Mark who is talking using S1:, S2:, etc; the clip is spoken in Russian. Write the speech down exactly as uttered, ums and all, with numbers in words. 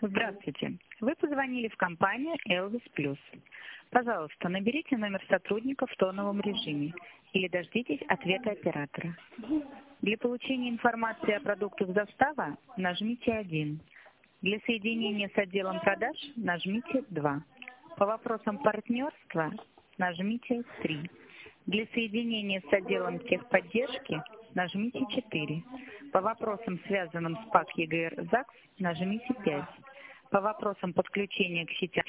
S1: Здравствуйте. Вы позвонили в компанию Elvis Plus. Пожалуйста, наберите номер сотрудника в тоновом режиме или дождитесь ответа оператора. Для получения информации о продуктах застава нажмите один. Для соединения с отделом продаж нажмите два. По вопросам партнерства нажмите три. Для соединения с отделом техподдержки нажмите четыре. По вопросам, связанным с ПАК ЕГР ЗАГС, нажмите пять. По вопросам подключения к сетям